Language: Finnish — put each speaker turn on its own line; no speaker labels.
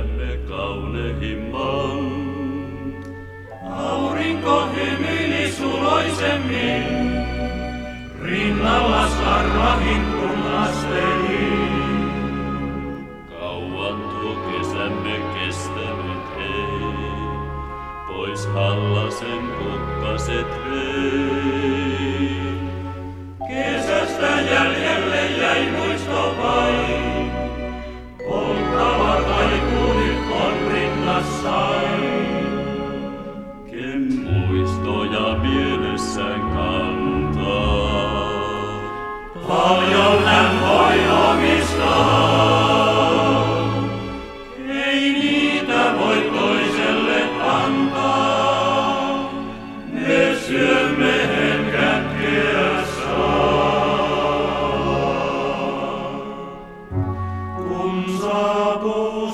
kesämme kaunehimman.
Aurinko hymyili suloisemmin, rinnalla sarvahin punasteli.
Kauan tuo kesämme kestänyt ei, pois Hallasen kukkaset vei.
Kesästä jäljelle jäi muisto vain, polttava kaiku nyt on rinnassain.
Ken muistoja mielessään kantaa,
paljon hän voi omistaa, ei niitä voi toiselle antaa, me syömme hen kätkeä saa. Kun saapuu